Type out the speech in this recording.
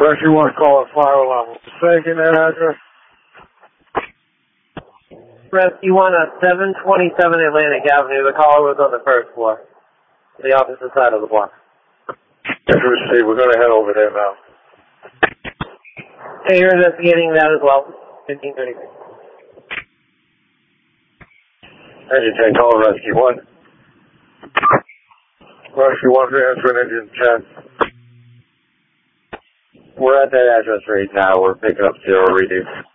Rescue 1, call at fire level. Taking that address. Rescue 1 at 727 Atlantic Avenue. The caller was on the first floor. The opposite side of the block. Yes, received. We're going to head over there now. Hey, you're investigating that as well. 1536. Engine 10, call Rescue 1. Rescue 1, answering Engine 10. We're at that address right now. We're picking up 0 readings.